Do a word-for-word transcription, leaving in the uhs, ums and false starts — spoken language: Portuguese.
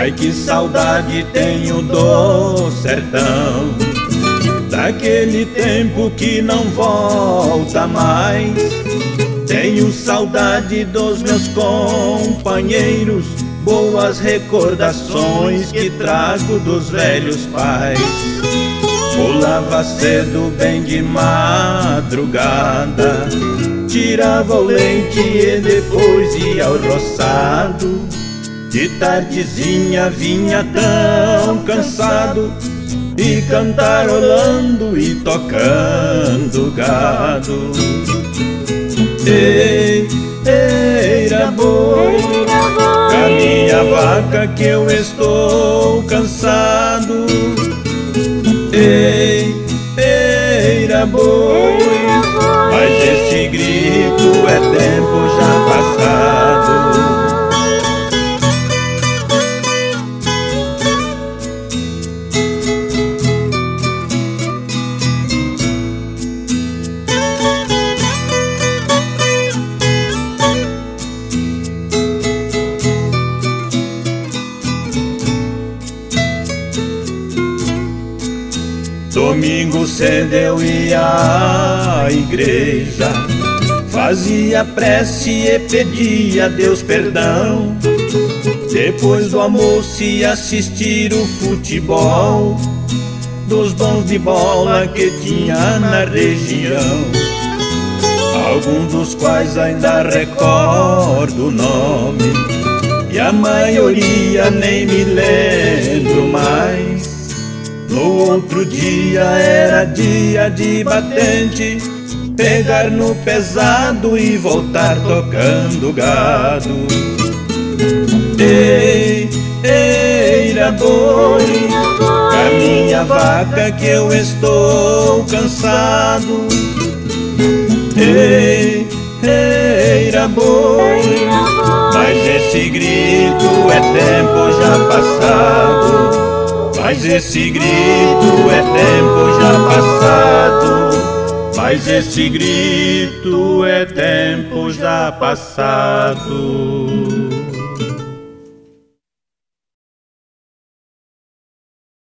Ai, que saudade tenho do sertão, daquele tempo que não volta mais. Tenho saudade dos meus companheiros, boas recordações que trago dos velhos pais. Pulava cedo bem de madrugada, tirava o leite e depois ia ao roçado. De tardezinha vinha tão cansado, e cantarolando e tocando gado. Ei, eira boi, caminha vaca que eu estou cansado. Ei, eira boi, mas esse grito é tempo já passado. Domingo cedo eu ia à igreja, fazia prece e pedia a Deus perdão. Depois do almoço ia assistir o futebol dos bons de bola que tinha na região, alguns dos quais ainda recordo o nome, e a maioria nem me lembro mais. No outro dia era dia de batente, pegar no pesado e voltar tocando gado. Ei, eira boi, caminha vaca que eu estou cansado. Ei, eira boi, mas esse grito é tempo já passado. Mas esse grito é tempo já passado. Mas esse grito é tempo já passado.